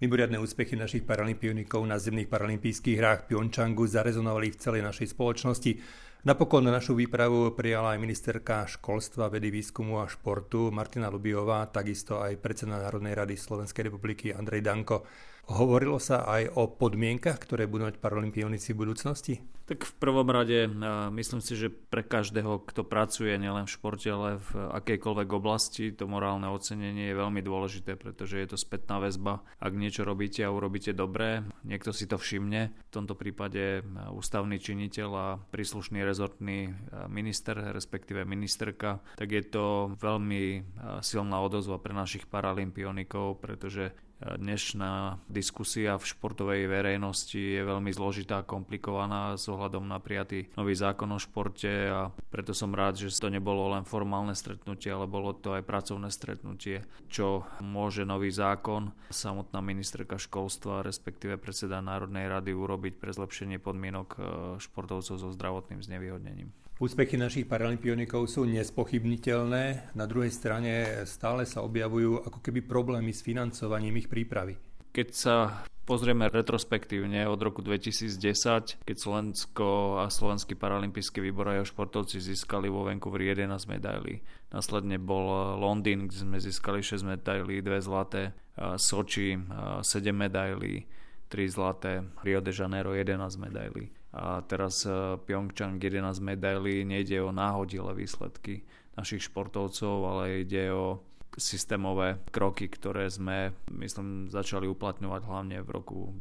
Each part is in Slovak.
Mimoriadne úspechy našich paralympionikov na zimných paralympijských hrách v Pyeongchangu zarezonovali v celej našej spoločnosti. Napokon našu výpravu prijala aj ministerka školstva, vedy, výskumu a športu Martina Lubiová, takisto aj predseda Národnej rady Slovenskej republiky Andrej Danko. Hovorilo sa aj o podmienkach, ktoré budú mať paralympionici v budúcnosti? Tak v prvom rade myslím si, že pre každého, kto pracuje nielen v športe, ale v akejkoľvek oblasti, to morálne ocenenie je veľmi dôležité, pretože je to spätná väzba. Ak niečo robíte a urobíte dobre, niekto si to všimne, v tomto prípade ústavný činiteľ a príslušný rezortný minister, respektíve ministerka, tak je to veľmi silná odozva pre našich paralympionikov, pretože dnešná diskusia v športovej verejnosti je veľmi zložitá a komplikovaná s ohľadom na prijatý nový zákon o športe a preto som rád, že to nebolo len formálne stretnutie, ale bolo to aj pracovné stretnutie, čo môže nový zákon, samotná ministerka školstva, respektíve predseda Národnej rady urobiť pre zlepšenie podmienok športovcov so zdravotným znevýhodnením. Úspechy našich paralympionikov sú nespochybniteľné, na druhej strane stále sa objavujú ako keby problémy s financovaním ich prípravy. Keď sa pozrieme retrospektívne od roku 2010, keď Slovensko a Slovenský paralympijský výbor a jeho športovci získali vo Vancouveri 11 medailí. Následne bol Londýn, kde sme získali 6 medailí, 2 zlaté, Soči 7 medailí, 3 zlaté, Rio de Janeiro 11 medailí. A teraz Pyeongchang 11 medailí. Nejde o náhodilé výsledky našich športovcov, ale ide o systémové kroky, ktoré sme, myslím, začali uplatňovať hlavne v roku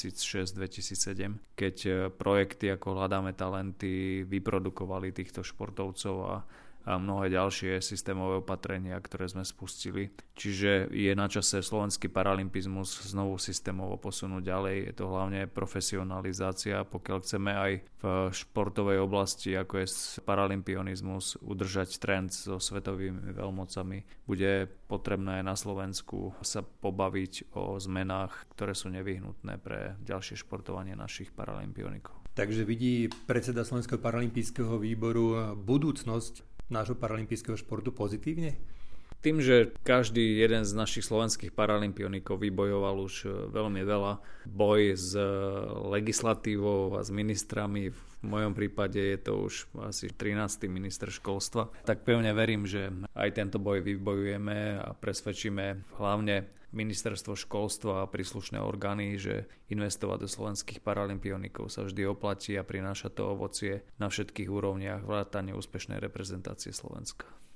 2006-2007, keď projekty ako Hľadáme talenty vyprodukovali týchto športovcov a mnohé ďalšie systémové opatrenia, ktoré sme spustili. Čiže je na čase slovenský paralympizmus znovu systémovo posunúť ďalej. Je to hlavne profesionalizácia. Pokiaľ chceme aj v športovej oblasti, ako je paralympionizmus, udržať trend so svetovými veľmocami, bude potrebné na Slovensku sa pobaviť o zmenách, ktoré sú nevyhnutné pre ďalšie športovanie našich paralympionikov. Takže vidí predseda Slovenského paralympijského výboru budúcnosť nášho paralympijského športu pozitívne? Tým, že každý jeden z našich slovenských paralympionikov vybojoval už veľmi veľa, boj s legislatívou a s ministrami, v mojom prípade je to už asi 13. minister školstva, tak pevne verím, že aj tento boj vybojujeme a presvedčíme hlavne ministerstvo školstva a príslušné orgány, že investovať do slovenských paralympionikov sa vždy oplatí a prináša to ovocie na všetkých úrovniach vrátane úspešnej reprezentácie Slovenska.